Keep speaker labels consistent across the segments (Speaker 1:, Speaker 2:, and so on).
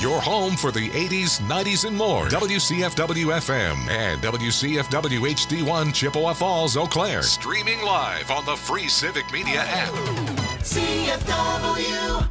Speaker 1: Your home for the 80s, 90s, and more. WCFW-FM and WCFW HD1 Chippewa Falls, Eau Claire. Streaming live on the free Civic Media app.
Speaker 2: CFW.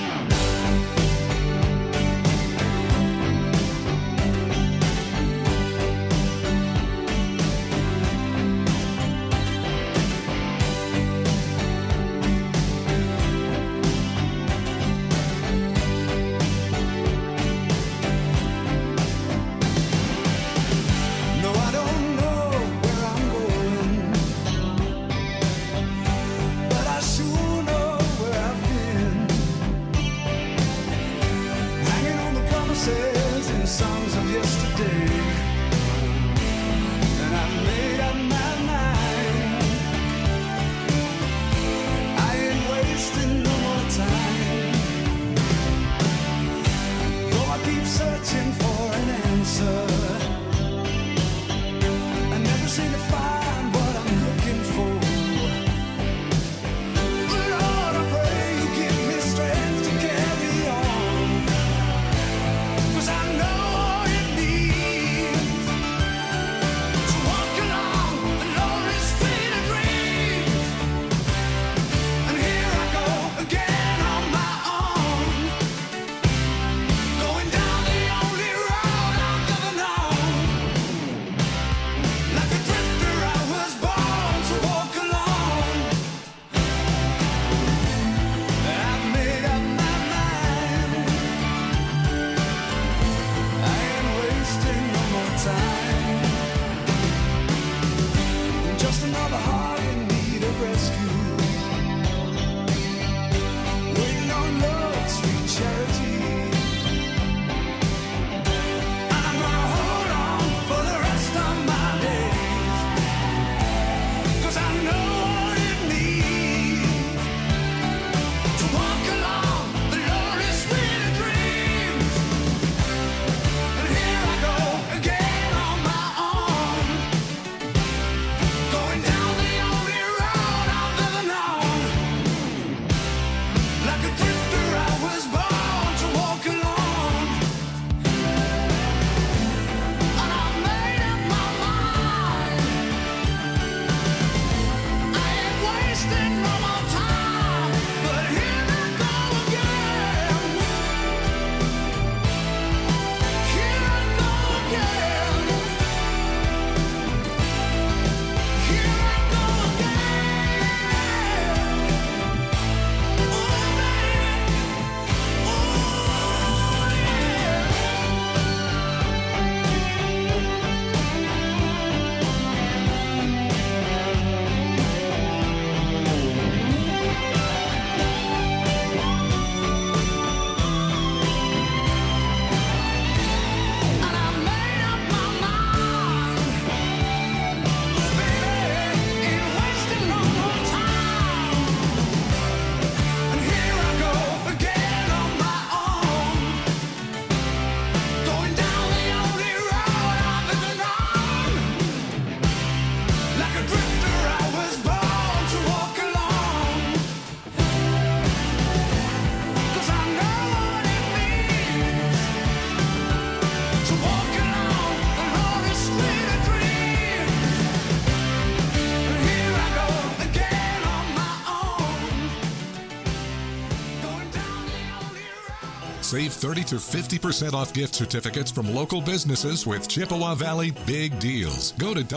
Speaker 1: Save 30 to 50% off gift certificates from local businesses with Chippewa Valley Big Deals. Go to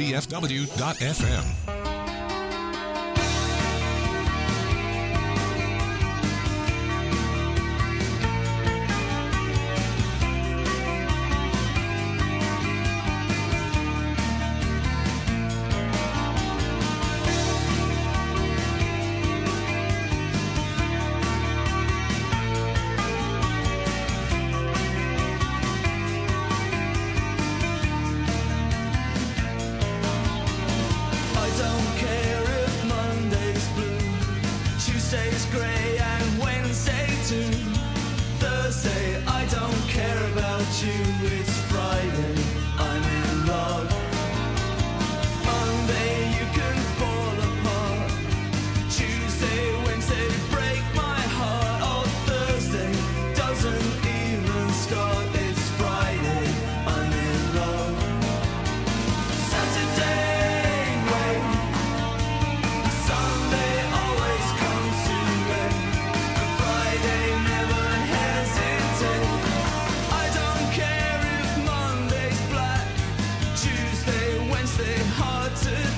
Speaker 1: WCFW.FM.
Speaker 2: I don't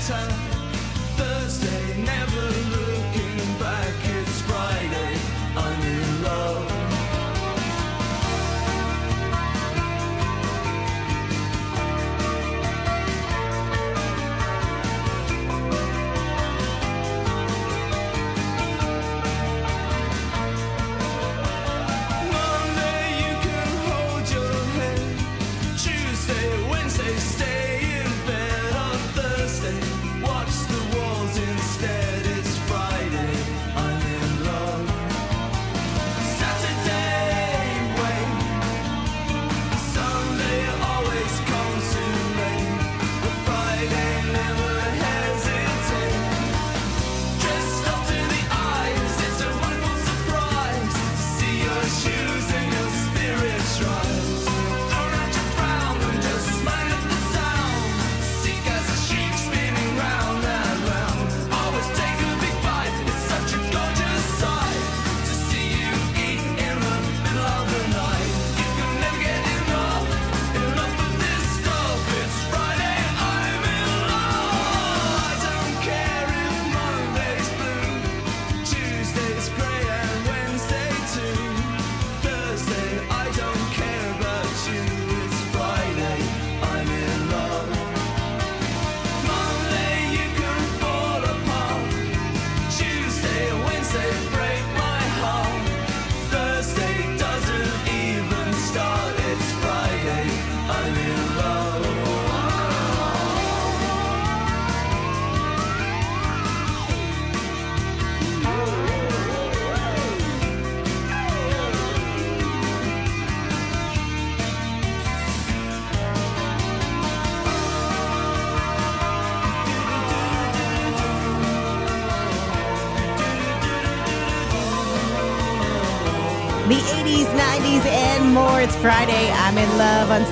Speaker 2: The 80s, 90s, and more. It's Friday. I'm in love on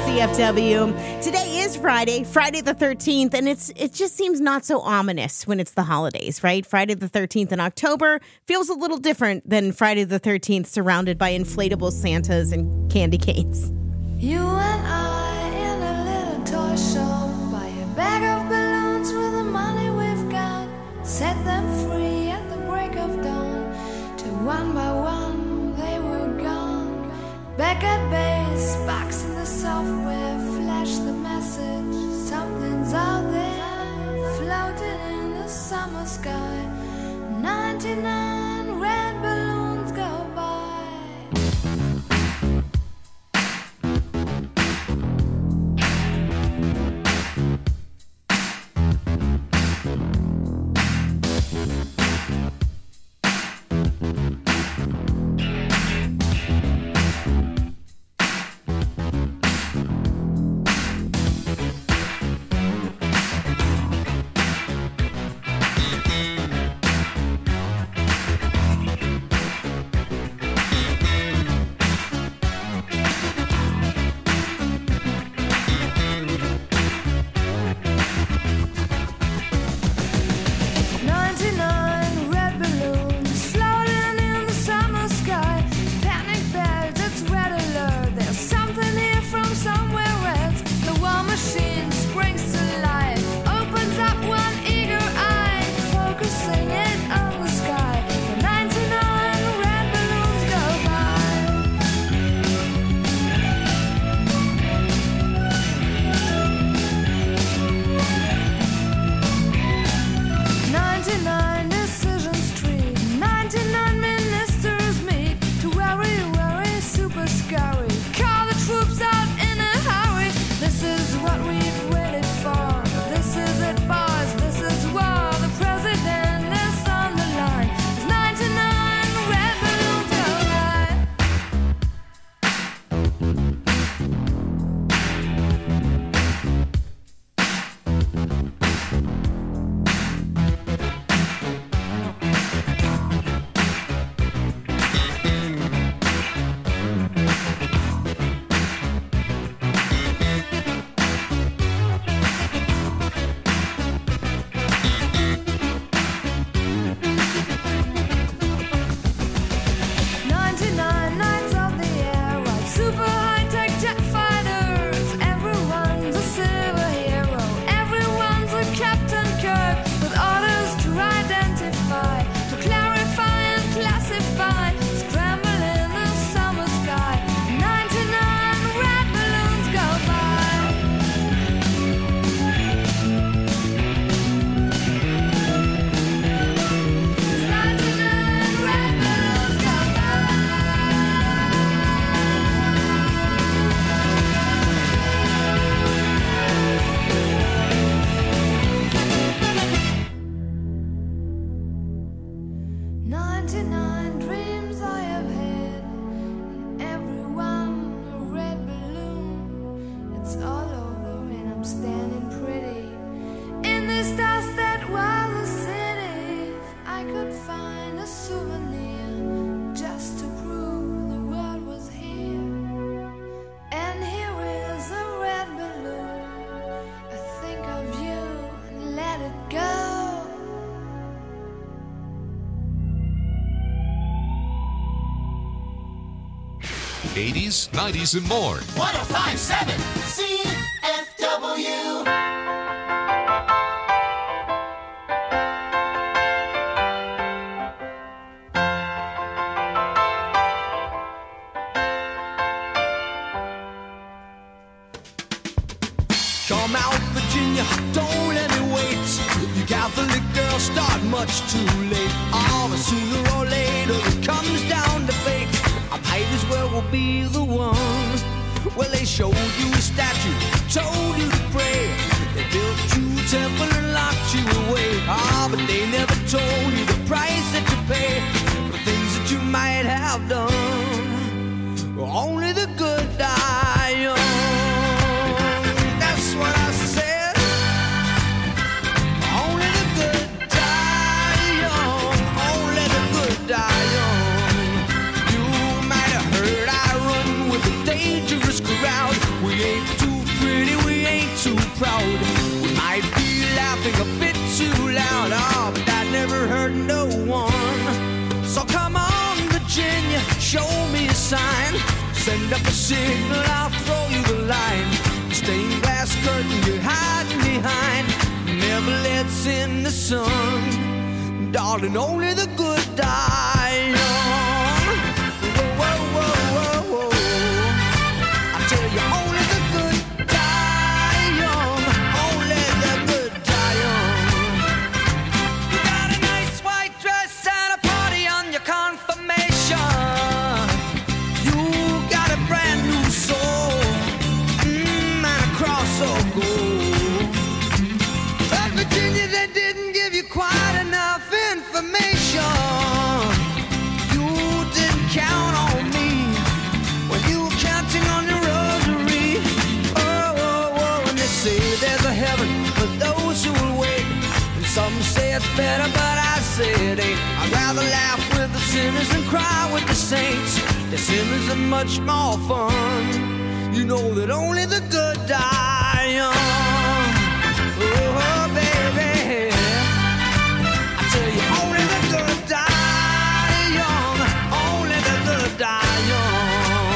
Speaker 2: CFW. Today is Friday the 13th, and it just seems not so ominous when it's the holidays, right? Friday the 13th in October feels a little different than Friday the 13th surrounded by inflatable Santas and candy canes.
Speaker 3: You and I in a little toy shop, buy a bag of balloons with the money we've got, set them free at the break of dawn, till one by one they were gone. Back at base, box in the software, flash the message, something's out there, floating in the summer sky. 99 red balloons go by.
Speaker 1: 80s, 90s, and more.
Speaker 4: 1057 CFW.
Speaker 5: Come out, Virginia, don't let me wait. You Catholic girls start much too late. Oh, but sooner or later it comes down to fate. I might as well be the one. Well, they showed you a statue, told you to pray. They built you a temple and locked you away. Ah, but they never told you the price that you pay for things that you might have done. Only the good die young. That's what I said. Only the good die young. Only the good die young. You might have heard I run with a dangerous crowd. We ain't too pretty, we ain't too proud. We might be laughing a bit too loud. Oh, but that never hurt no one. So come on, Virginia, show me a sign. Send up a signal, I'll throw you the line. Stained glass curtain you're hiding behind never lets in the sun. Darling, only the good die young. Whoa, whoa, whoa, whoa, whoa. I tell you, only the good die young. Only the good die young. You got a nice white dress and a party on your confirmation. You got a brand new soul. Cross of gold. But Virginia, they didn't give you quite enough information. You didn't count on me when you were counting on your rosary. Oh, oh, oh, and they say there's a heaven for those who will wait. And some say it's better, but I say it ain't. I'd rather laugh with the sinners and cry with the saints. The sinners are much more fun. You know that only the good die young. Oh, baby. I tell you, only the good die young. Only the good die young.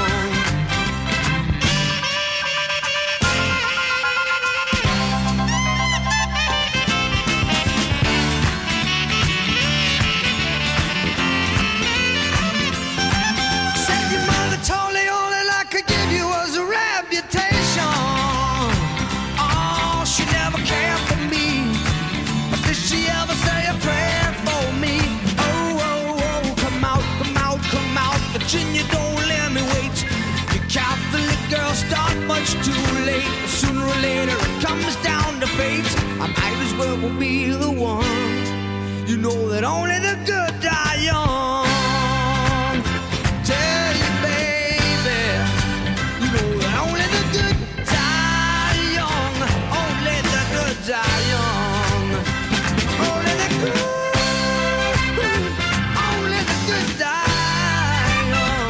Speaker 5: Said your mother told me all that I could give you was a reputation. Oh, she never cared for me. But did she ever say a prayer for me? Oh, oh, oh, come out, come out, come out. Virginia, don't let me wait. You Catholic girls start much too late. Sooner or later it comes down to fate. I might as well be the one. You know that only the good die young. Tell you, baby. You know that only the good die young. Only the good die young. Only the good. Only the good die young.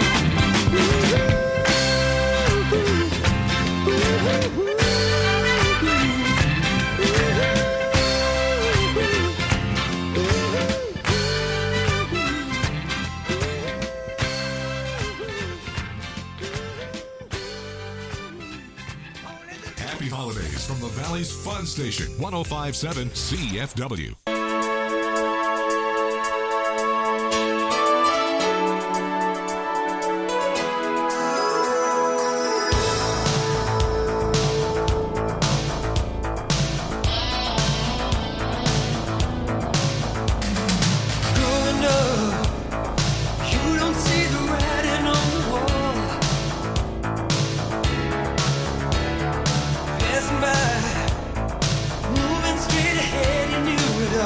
Speaker 1: Happy holidays from the Valley's Fun Station, 1057 CFW.
Speaker 5: Growing up, you don't see the writing on the wall. Passing by, moving straight ahead, you knew it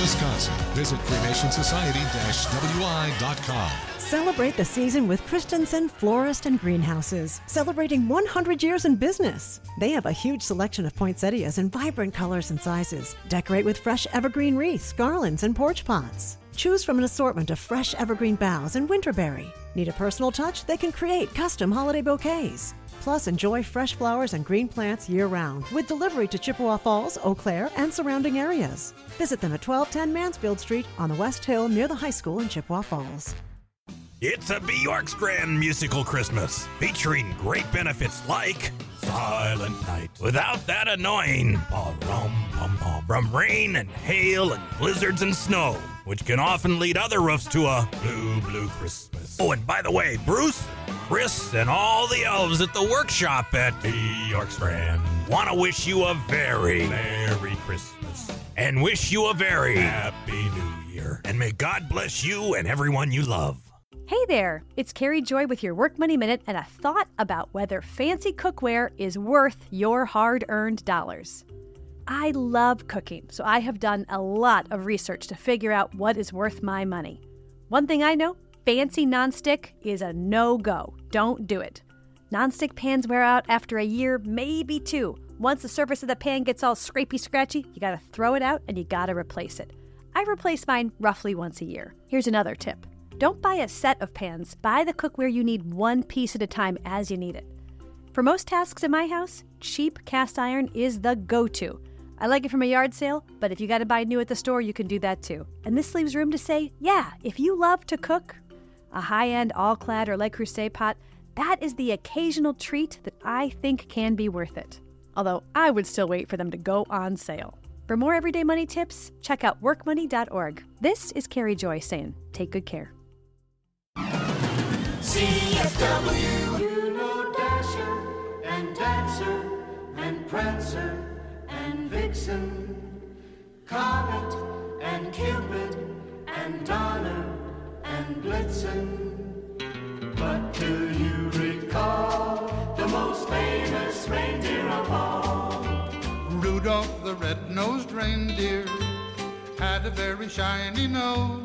Speaker 1: Wisconsin. Visit cremationsociety-wi.com.
Speaker 4: Celebrate the season with Christensen Florist and Greenhouses, celebrating 100 years in business. They have a huge selection of poinsettias in vibrant colors and sizes. Decorate with fresh evergreen wreaths, garlands, and porch pots. Choose from an assortment of fresh evergreen boughs and winterberry. Need a personal touch? They can create custom holiday bouquets. Plus, enjoy fresh flowers and green plants year-round with delivery to Chippewa Falls, Eau Claire, and surrounding areas. Visit them at 1210 Mansfield Street on the West Hill near the high school in Chippewa Falls.
Speaker 6: It's a Bjorkstrand musical Christmas, featuring great benefits like Silent Night, without that annoying pa-rum-pum-pum from rain and hail and blizzards and snow, which can often lead other roofs to a blue Christmas. Oh, and by the way, Bruce, Chris, and all the elves at the workshop at Bjorkstrand want to wish you a very Merry Christmas and wish you a very Happy New Year. And may God bless you and everyone you love.
Speaker 7: Hey there, it's Carrie Joy with your Work Money Minute and a thought about whether fancy cookware is worth your hard-earned dollars. I love cooking, so I have done a lot of research to figure out what is worth my money. One thing I know, fancy nonstick is a no-go. Don't do it. Nonstick pans wear out after a year, maybe two. Once the surface of the pan gets all scrapey-scratchy, you gotta throw it out and you gotta replace it. I replace mine roughly once a year. Here's another tip. Don't buy a set of pans. Buy the cookware you need one piece at a time as you need it. For most tasks in my house, cheap cast iron is the go-to. I like it from a yard sale, but if you gotta buy new at the store, you can do that too. And this leaves room to say, yeah, if you love to cook, a high-end all-clad or Le Creuset pot, that is the occasional treat that I think can be worth it. Although I would still wait for them to go on sale. For more everyday money tips, check out workmoney.org. This is Carrie Joy saying, take good care.
Speaker 5: CFW, you know Dasher and Dancer and Prancer and Vixen, Comet and Cupid and Donner and Blitzen. But do you recall the most famous reindeer of all?
Speaker 8: Rudolph the red-nosed reindeer had a very shiny nose.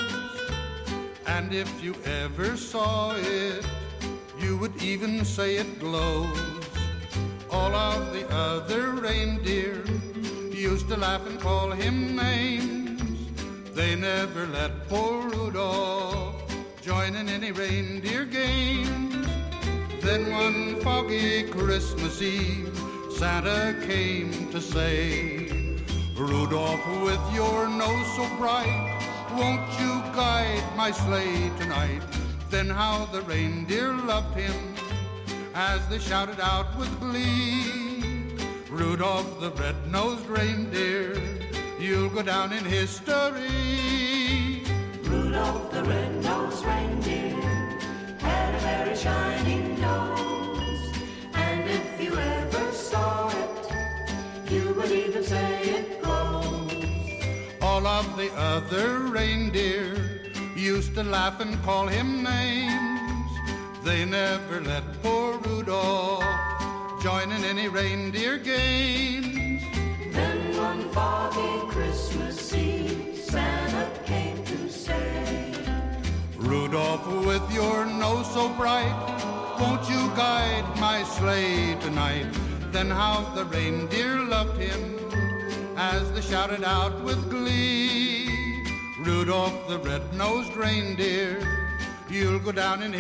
Speaker 8: And if you ever saw it, you would even say it glows. All of the other reindeer used to laugh and call him names. They never let poor Rudolph join in any reindeer games. Then one foggy Christmas Eve, Santa came to say, Rudolph, with your nose so bright, won't you guide my sleigh tonight? Then how the reindeer loved him as they shouted out with glee, Rudolph the red-nosed reindeer, you'll go down in history.
Speaker 5: Rudolph the red-nosed reindeer had a very shining nose, and if you ever saw it, you would even say it glows.
Speaker 8: All of the other reindeer used to laugh and call him names. They never let poor Rudolph join in any reindeer games.
Speaker 5: Then one foggy Christmas Eve, Santa came to say,
Speaker 8: Rudolph, with your nose so bright, won't you guide my sleigh tonight? Then how the reindeer loved him as they shouted out with glee, Rudolph the red-nosed reindeer, you'll go down in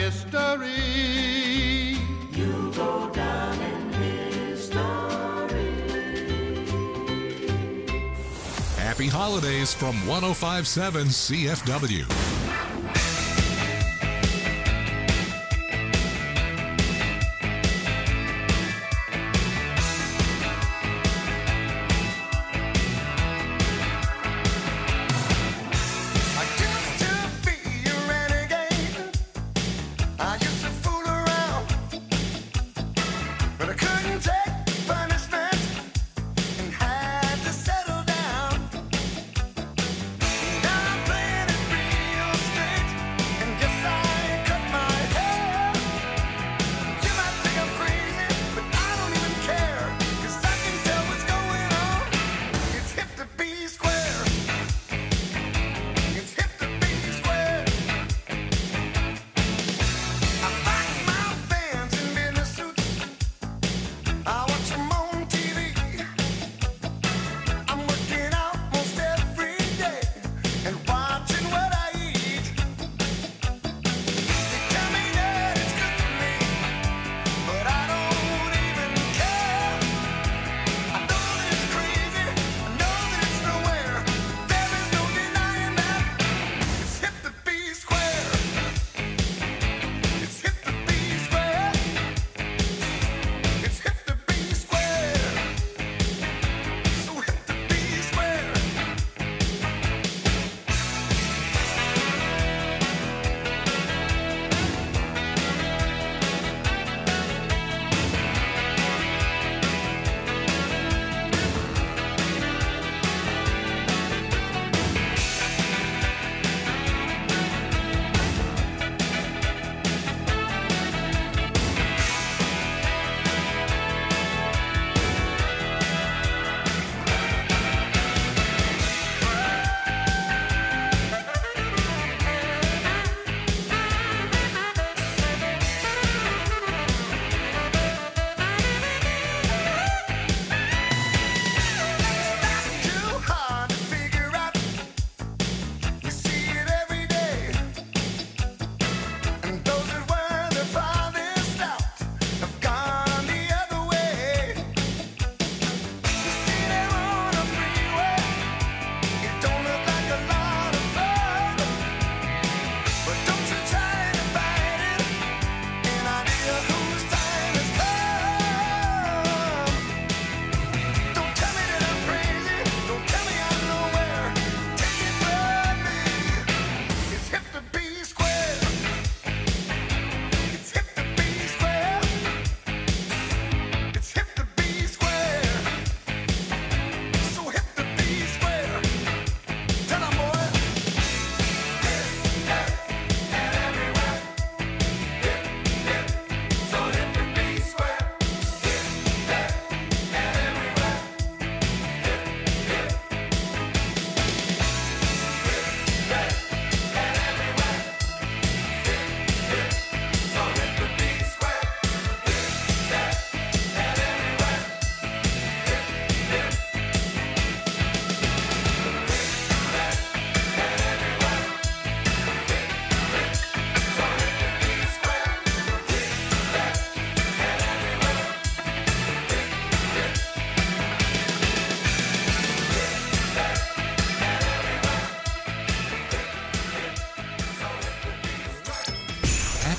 Speaker 8: history.
Speaker 5: You'll go down in history.
Speaker 1: Happy holidays from 105.7 CFW.
Speaker 5: Now I'm playing it real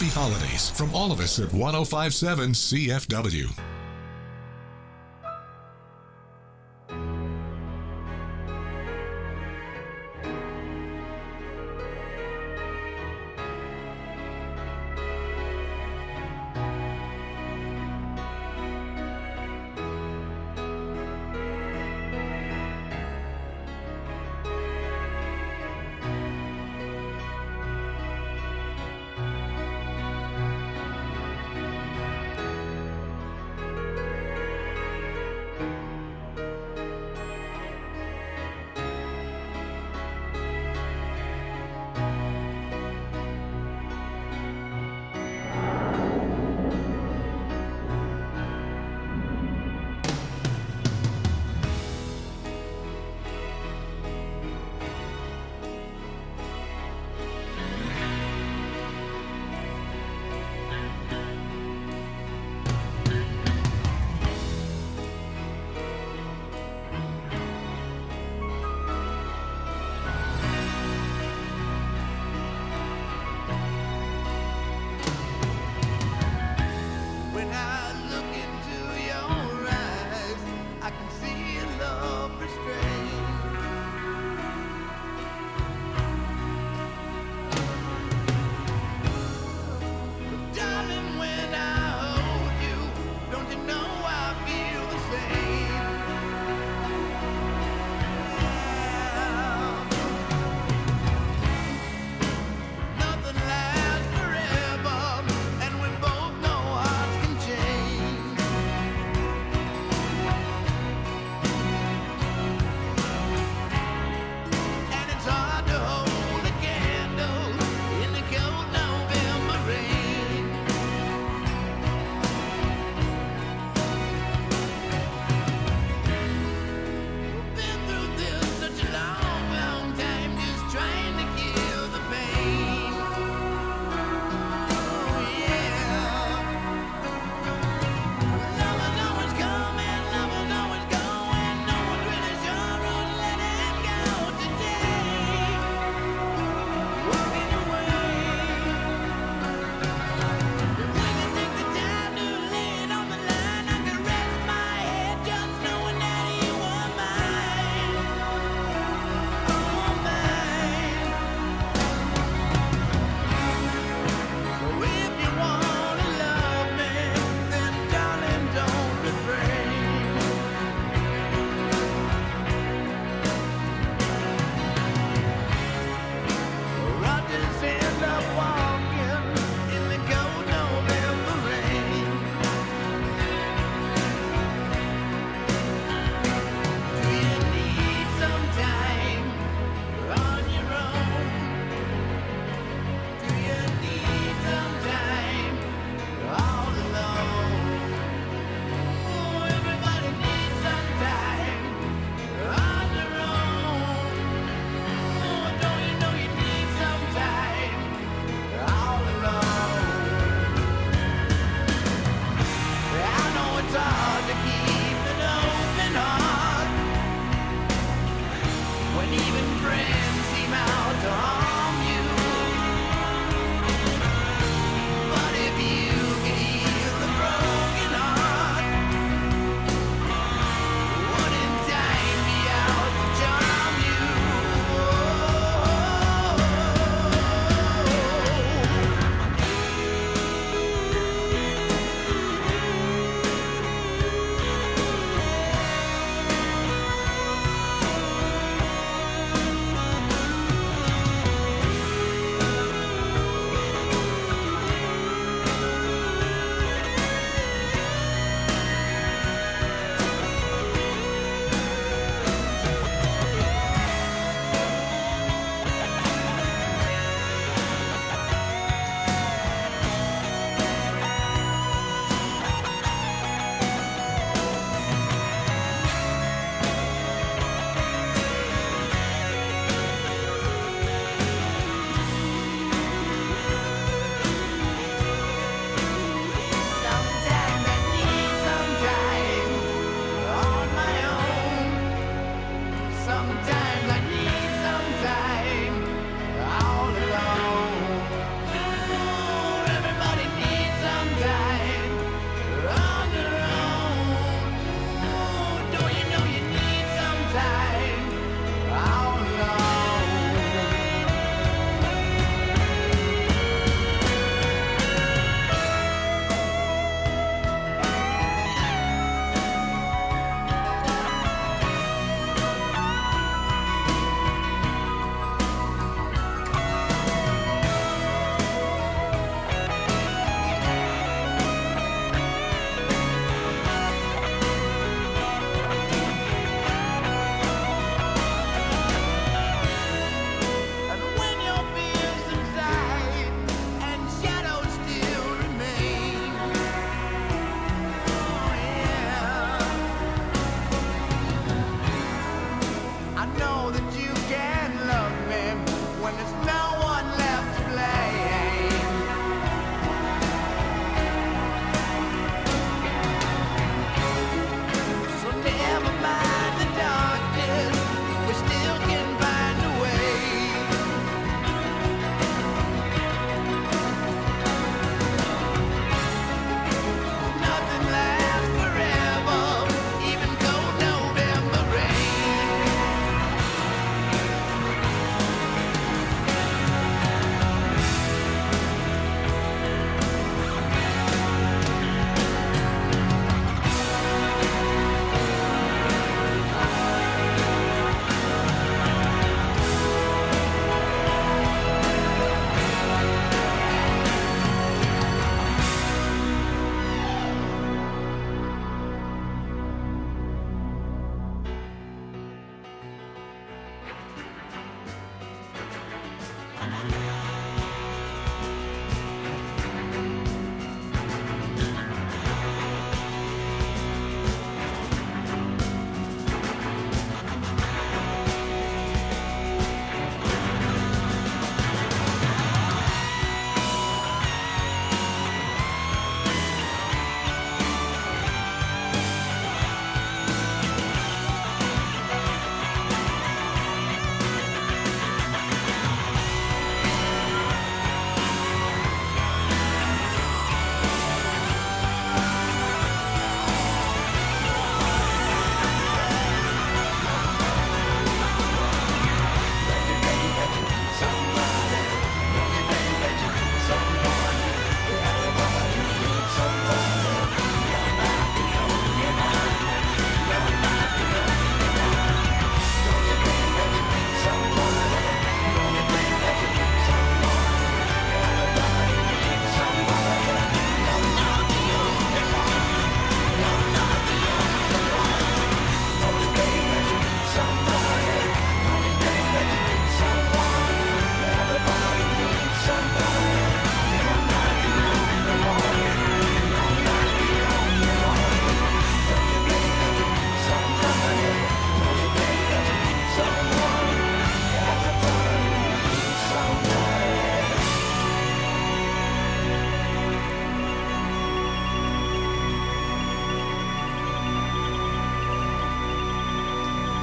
Speaker 1: happy holidays from all of us at 1057 CFW.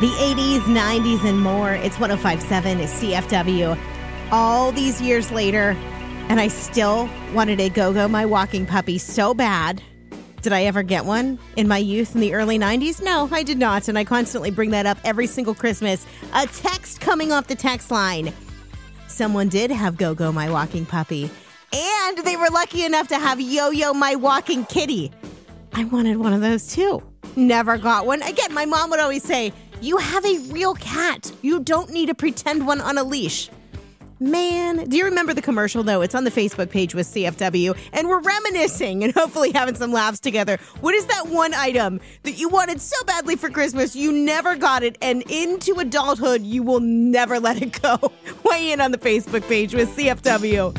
Speaker 2: The 80s, 90s, and more. It's 105.7 is CFW. All these years later, and I still wanted a Go-Go My Walking Puppy so bad. Did I ever get one in my youth in the early 90s? No, I did not, and I constantly bring that up every single Christmas. A text coming off the text line. Someone did have Go-Go My Walking Puppy, and they were lucky enough to have Yo-Yo My Walking Kitty. I wanted one of those too. Never got one. Again, my mom would always say, you have a real cat. You don't need a pretend one on a leash. Man, do you remember the commercial, though? It's on the Facebook page with CFW, and we're reminiscing and hopefully having some laughs together. What is that one item that you wanted so badly for Christmas, you never got it, and into adulthood, you will never let it go? Weigh in on the Facebook page with CFW.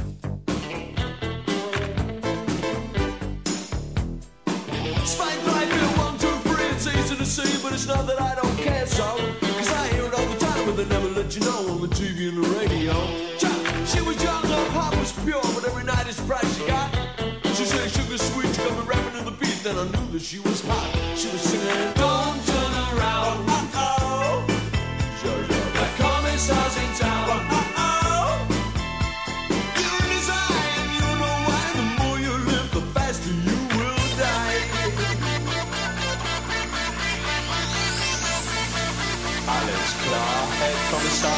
Speaker 5: To see, but it's not that I don't care so, cause I hear it all the time, but they never let you know on the TV and the radio. She was young, her heart was pure, but every night it's price she got. She said sugar sweet, she got me rapping to the beat, then I knew that she was hot. She was singing, don't turn around, uh-oh. The commissar's in town, uh-oh. You're in his eye, and you know why. The more you live, the faster you will die. Alles klar, Herr Kommissar.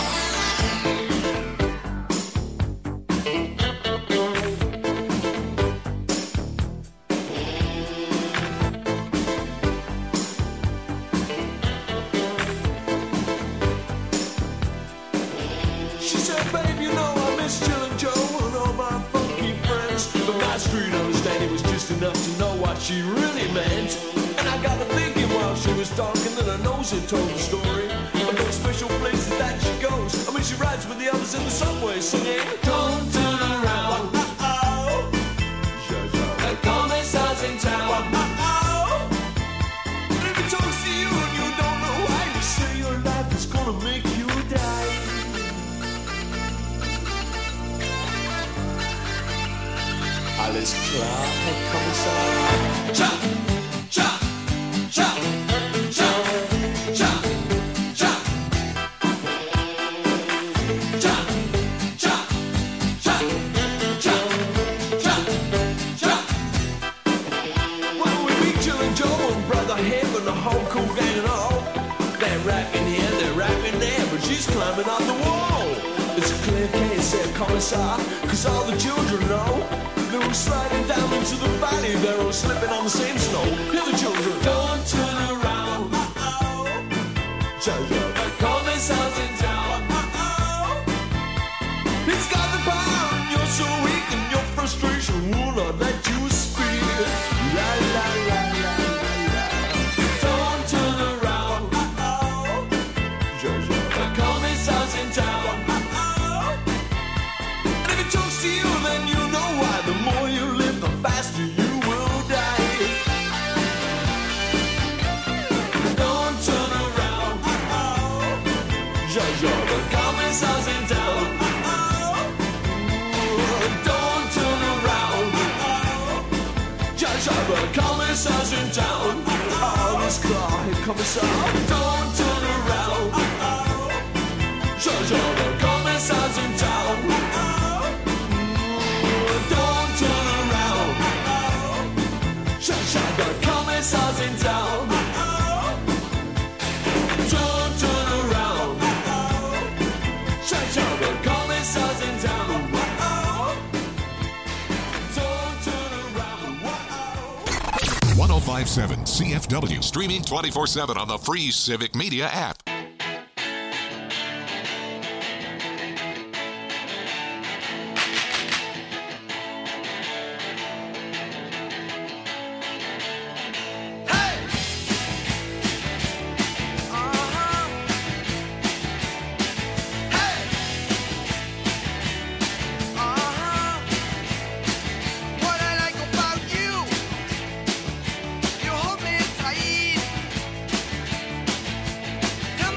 Speaker 5: She said, babe, you know I miss Chillin' Joe and all my funky friends. But my street understanding was just enough to know what she really meant. And I got to thinking while she was talking that her nose had told the story of those special places that she goes. I mean, she rides with the others in the subway singing, don't turn around, uh-oh. The commissar's in town, uh-oh. And if he talks to you and you don't know why, you say your life is gonna make you die. Alles klar, Herr Kommissar. Chop, chop, chop, chop, chop, chop. Chop, chop, chop, chop, chop, chop. Well, we meet Chillin' Joe and Brother Hib and the whole cool gang and all. They're rapping here, they're rapping there, but she's climbing up the wall. It's a clear case, said Commissar, cause all the children know. They were sliding down into the valley, they're all slipping on the same snow. Hear the children, don't turn around, uh-oh. The commissar's in town, uh-oh. He's got the power and you're so weak, and your frustration will not let you speak. La la la la la. Don't turn around, uh-oh. The commissar's in town, uh-oh. And if it talks to you, then you know why. The more you live, the faster you will die. Don't turn around, uh-oh. The commissar's in town, uh-oh. Don't turn around, uh-oh. The commissar's in town, uh-oh. Alles klar, Herr Kommissar. Don't turn around, uh-oh. The commissar's in town, uh-oh. Don't turn around, uh-oh. The commissar's in town, uh-oh. Don't turn around, uh-oh. The commissar's in town, uh-oh. Don't turn around, uh-oh.
Speaker 1: 1057 CFW, streaming 24/7 on the free Civic Media app.
Speaker 5: What I like about you, you hold me tight.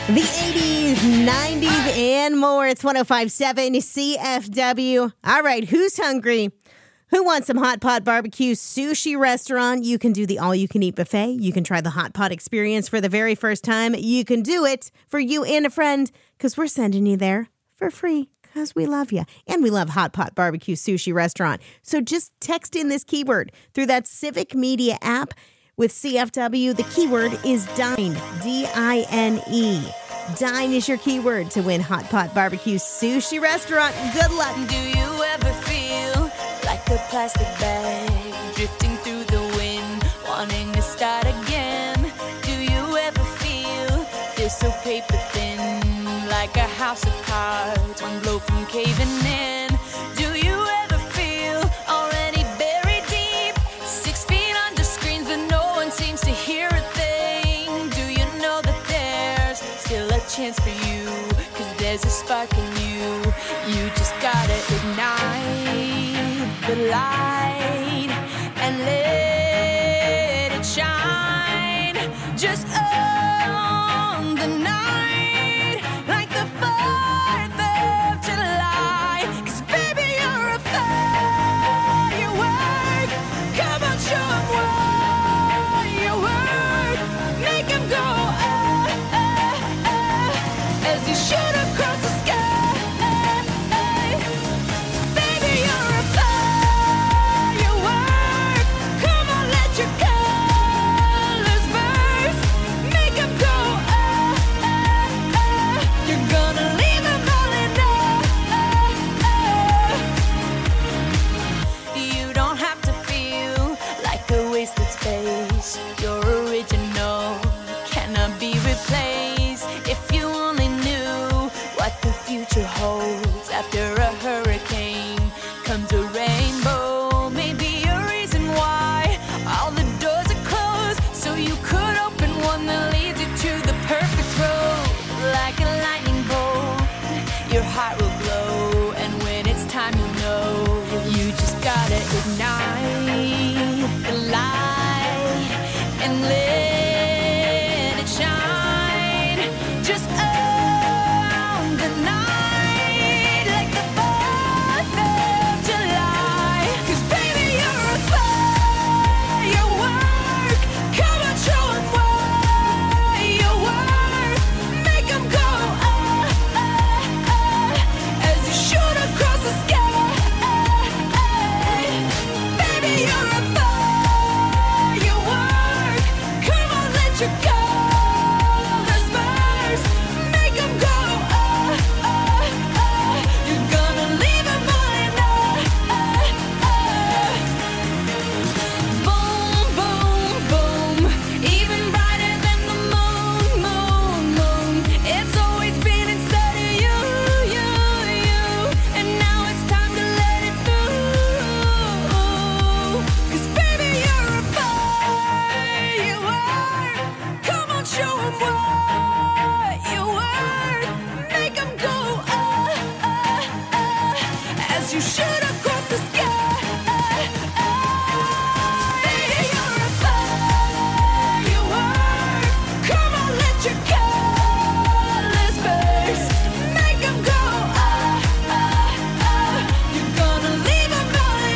Speaker 2: The 80s, 90s, and more. It's 105.7 CFW. All right, who's hungry? Who wants some Hot Pot Barbecue Sushi Restaurant? You can do the all-you-can-eat buffet. You can try the Hot Pot experience for the very first time. You can do it for you and a friend because we're sending you there for free because we love you. And we love Hot Pot Barbecue Sushi Restaurant. So just text in this keyword through that Civic Media app. With CFW, the keyword is DINE, D-I-N-E. DINE is your keyword to win Hot Pot Barbecue Sushi Restaurant. Good luck.
Speaker 9: Do you ever feel like a plastic bag drifting through the wind, wanting to start again? Do you ever feel so paper thin, like a house of cards, one blow from caving in? Do you ever feel already buried deep, 6 feet under screens but no one seems to hear a thing? Do you know that there's still a chance for you, 'cause there's a spark in you? You just gotta ignite the light and let it shine just on the night, like the 4th of July. 'Cause baby, you're a firework. Come on, show 'em what you work. Make 'em go as you shoot across the sky. Baby, you're a firework. Come on, let your colors burst. Make 'em go You're gonna leave 'em all in You don't have to feel like a wasted space. Your original cannot be replaced. If you only knew what the future holds, after a hurricane comes a rainbow. Maybe a reason why all the doors are closed, so you could open one that leads you to the perfect road. Like a lightning bolt, your heart will glow, and when it's time, you know you just gotta ignite the light and let it shine just on the night, like the 4th of July. 'Cause baby, you're a firework. Come on, show 'em what you work. Make 'em go as you shoot across the sky. Baby, you're a firework. Come on, let your colors burst. Make 'em go You're gonna leave 'em all in Boom, boom, boom. Even brighter than the moon, moon, moon. It's always been inside of you, you, you. And now it's time to let it through. 'Cause baby, you're a firework. Come on, show 'em what you worth. Make 'em go as you shoot across the sky. Baby, you're a firework. Come on, let your colors burst. Make 'em go You're gonna leave 'em all in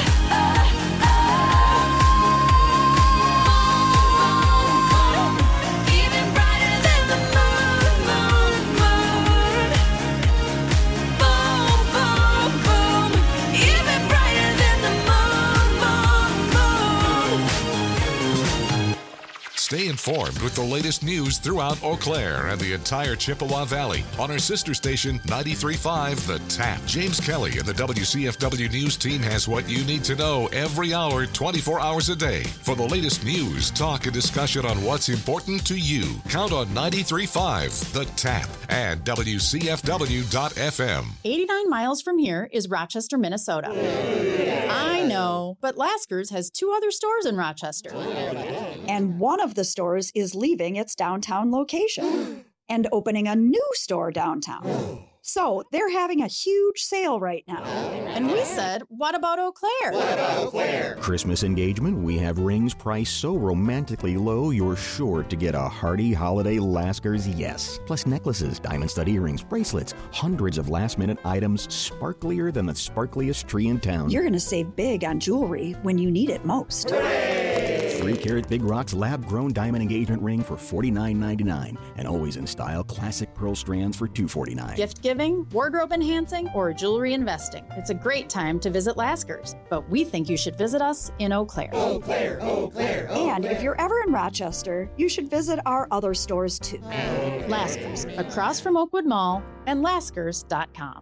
Speaker 9: Even brighter than the moon, moon, moon. Boom, boom, boom. Even brighter than the moon, moon, moon.
Speaker 1: Stay informed with the latest news throughout Eau Claire and the entire Chippewa Valley on our sister station 93.5 The Tap. James Kelly and the WCFW News team has what you need to know every hour, 24 hours a day. For the latest news, talk, and discussion on what's important to you, count on 93.5 The Tap and WCFW.FM.
Speaker 10: 89 miles from here is Rochester, Minnesota. I know, but Lasker's has 2 other stores in Rochester.
Speaker 11: And one of the stores is leaving its downtown location and opening a new store downtown. So they're having a huge sale right now.
Speaker 10: And we said, what about Eau Claire?
Speaker 12: Christmas engagement, we have rings priced so romantically low, you're sure to get a hearty holiday Lasker's yes. Plus necklaces, diamond stud earrings, bracelets, hundreds of last-minute items, sparklier than the sparkliest tree in town.
Speaker 11: You're going to save big on jewelry when you need it most.
Speaker 12: 3-carat Big Rocks lab-grown diamond engagement ring for $49.99, and always in style classic pearl strands for $249.
Speaker 10: Gift giving, wardrobe enhancing, or jewelry investing. It's a great time to visit Lasker's, but we think you should visit us in Eau Claire.
Speaker 11: Eau Claire, Eau Claire. And if you're ever in Rochester, you should visit our other stores too.
Speaker 10: Lasker's, across from Oakwood Mall, and Laskers.com.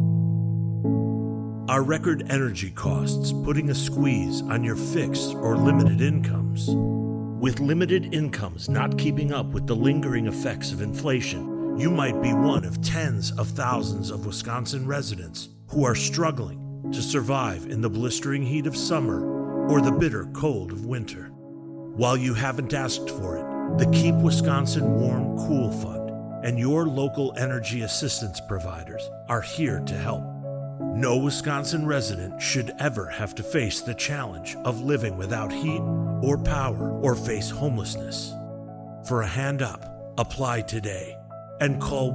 Speaker 13: Are record energy costs putting a squeeze on your fixed or limited incomes? With limited incomes not keeping up with the lingering effects of inflation, you might be one of tens of thousands of Wisconsin residents who are struggling to survive in the blistering heat of summer or the bitter cold of winter. While you haven't asked for it, the Keep Wisconsin Warm Cool Fund and your local energy assistance providers are here to help. No Wisconsin resident should ever have to face the challenge of living without heat or power or face homelessness. For a hand up, apply today and call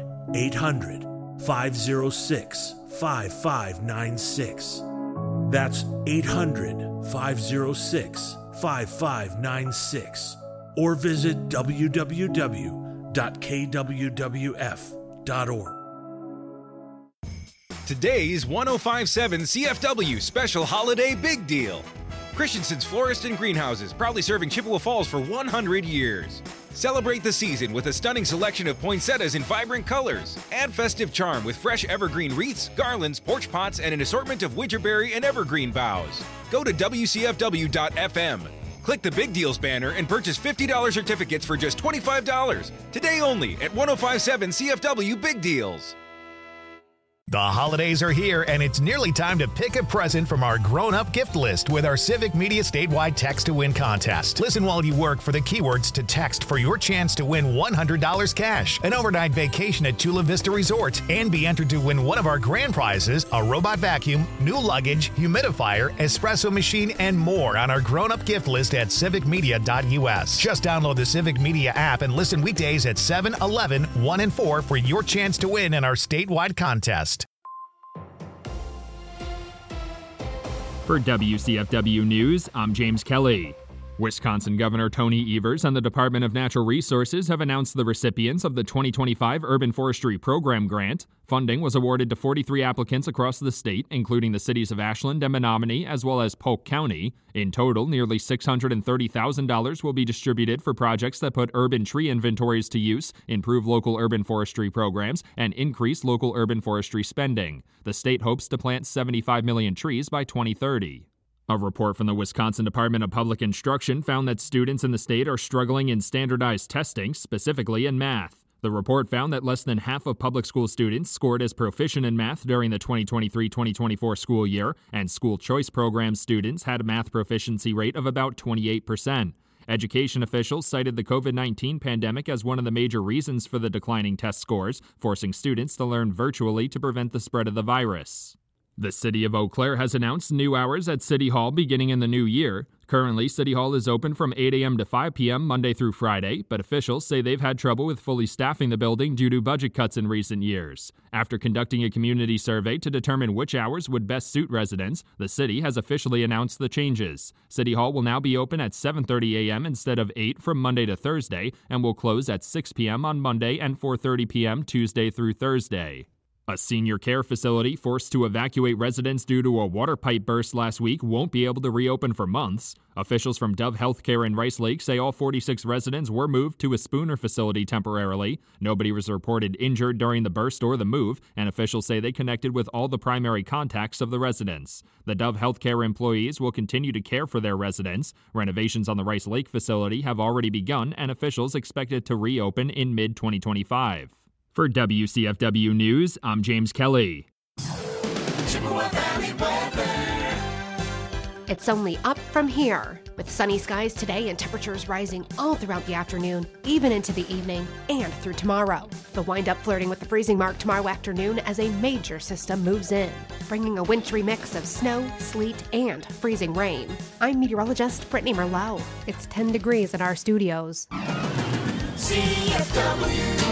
Speaker 13: 1-800-506-5596. That's 800-506-5596. Or visit www.kwwf.org.
Speaker 14: Today's 105.7 CFW Special Holiday Big Deal. Christensen's Florist and Greenhouses, proudly serving Chippewa Falls for 100 years. Celebrate the season with a stunning selection of poinsettias in vibrant colors. Add festive charm with fresh evergreen wreaths, garlands, porch pots, and an assortment of winterberry and evergreen boughs. Go to WCFW.FM. Click the Big Deals banner and purchase $50 certificates for just $25. Today only at 105.7 CFW Big Deals.
Speaker 15: The holidays are here, and it's nearly time to pick a present from our grown-up gift list with our Civic Media statewide Text to Win contest. Listen while you work for the keywords to text for your chance to win $100 cash, an overnight vacation at Chula Vista Resort, and be entered to win one of our grand prizes, a robot vacuum, new luggage, humidifier, espresso machine, and more on our grown-up gift list at civicmedia.us. Just download the Civic Media app and listen weekdays at 7, 11, 1, and 4 for your chance to win in our statewide contest.
Speaker 16: For WCFW News, I'm James Kelly. Wisconsin Governor Tony Evers and the Department of Natural Resources have announced the recipients of the 2025 Urban Forestry Program Grant. Funding was awarded to 43 applicants across the state, including the cities of Ashland and Menominee, as well as Polk County. In total, nearly $630,000 will be distributed for projects that put urban tree inventories to use, improve local urban forestry programs, and increase local urban forestry spending. The state hopes to plant 75 million trees by 2030. A report from the Wisconsin Department of Public Instruction found that students in the state are struggling in standardized testing, specifically in math. The report found that less than half of public school students scored as proficient in math during the 2023-2024 school year, and school choice program students had a math proficiency rate of about 28%. Education officials cited the COVID-19 pandemic as one of the major reasons for the declining test scores, forcing students to learn virtually to prevent the spread of the virus. The City of Eau Claire has announced new hours at City Hall beginning in the new year. Currently, City Hall is open from 8 a.m. to 5 p.m. Monday through Friday, but officials say they've had trouble with fully staffing the building due to budget cuts in recent years. After conducting a community survey to determine which hours would best suit residents, the city has officially announced the changes. City Hall will now be open at 7:30 a.m. instead of 8 from Monday to Thursday, and will close at 6 p.m. on Monday and 4:30 p.m. Tuesday through Thursday. A senior care facility forced to evacuate residents due to a water pipe burst last week won't be able to reopen for months. Officials from Dove Healthcare in Rice Lake say all 46 residents were moved to a Spooner facility temporarily. Nobody was reported injured during the burst or the move, and officials say they connected with all the primary contacts of the residents. The Dove Healthcare employees will continue to care for their residents. Renovations on the Rice Lake facility have already begun, and officials expect it to reopen in mid-2025. For WCFW News, I'm James Kelly.
Speaker 5: Chippewa Valley weather.
Speaker 17: It's only up from here, with sunny skies today and temperatures rising all throughout the afternoon, even into the evening and through tomorrow. The wind up flirting with the freezing mark tomorrow afternoon as a major system moves in, bringing a wintry mix of snow, sleet, and freezing rain. I'm meteorologist Brittany Merlot. It's 10 degrees at our studios.
Speaker 5: CFW.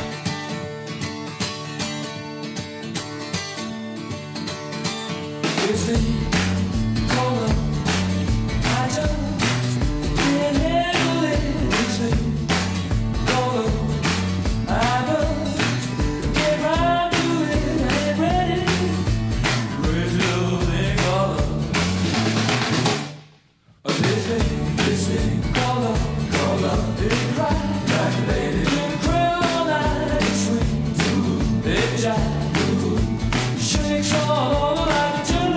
Speaker 5: It's been cold. I just can't handle it. It's been cold. I just get right to it. I ain't ready. Raise it up and call up. This thing call up. It's right. Like a lady. You can cry all night. It swings. It jives. Shakes all over like a jelly.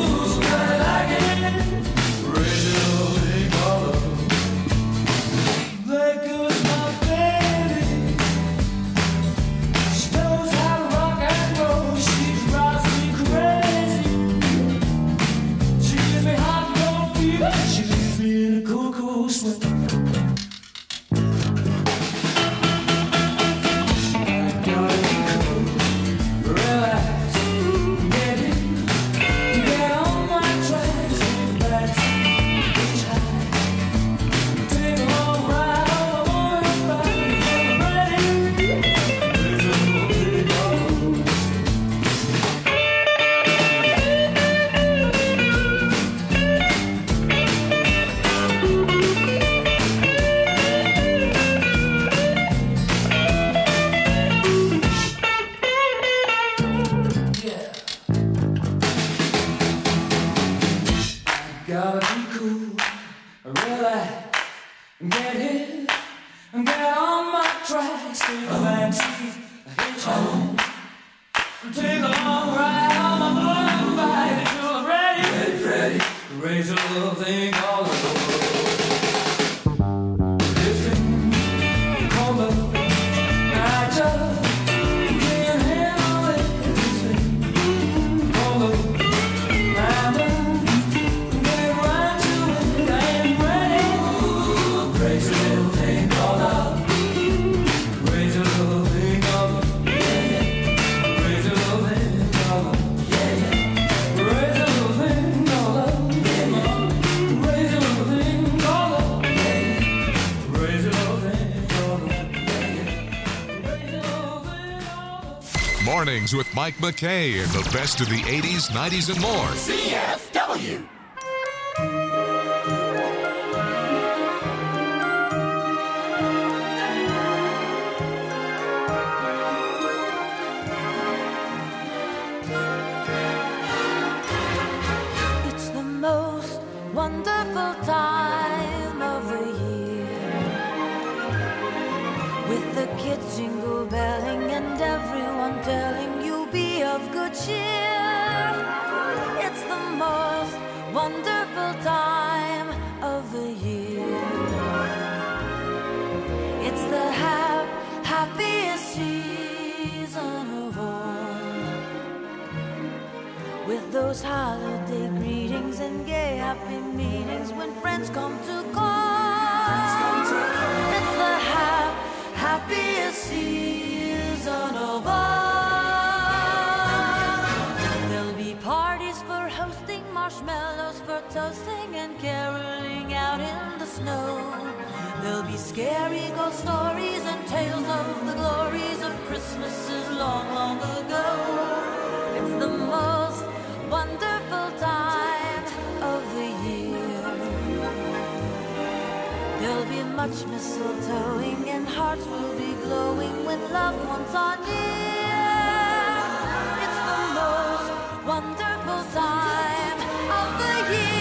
Speaker 1: Mornings with Mike McKay and the best of the 80s, 90s, and more.
Speaker 5: CFW.
Speaker 9: It's the most wonderful time of the year, with the kids jingle belling and everyone telling you be of good cheer. It's the most wonderful time of the year. It's the happiest season of all, with those holiday greetings and gay happy meetings when friends come to call. It's the happiest season of all. There'll be parties for hosting, marshmallows for toasting, and caroling out in the snow. There'll be scary ghost stories and tales of the glories of Christmases long, long ago. It's the most wonderful time of the year. There'll be much mistletoeing and hearts will be glowing when loved ones are near. It's the most wonderful time of the year.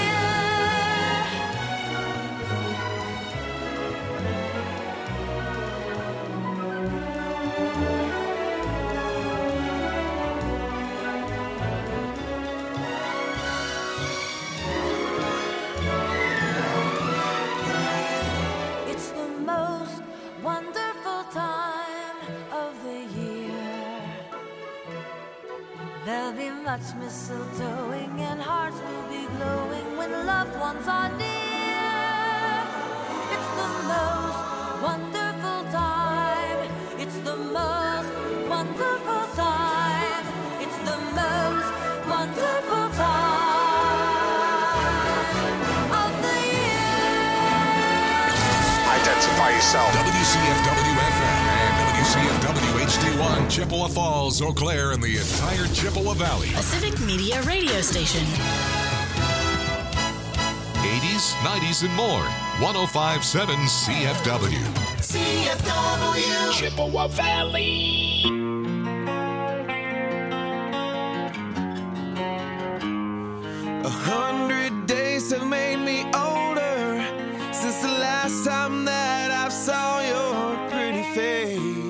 Speaker 9: It's the most wonderful time of the year.
Speaker 3: There'll be much mistletoeing and hearts will be glowing when loved ones are near. It's the most wonderful time. It's the most wonderful time. It's the most wonderful time of the year.
Speaker 1: Identify yourself. WCFW-FM and WCFW-HD1, Chippewa Falls, Eau Claire, and the entire Chippewa Valley.
Speaker 18: A Civic Media radio station.
Speaker 1: 80s, 90s, and more. 105.7 CFW.
Speaker 5: CFW Chippewa Valley. 100 days have made me older since the last time that I saw your pretty face.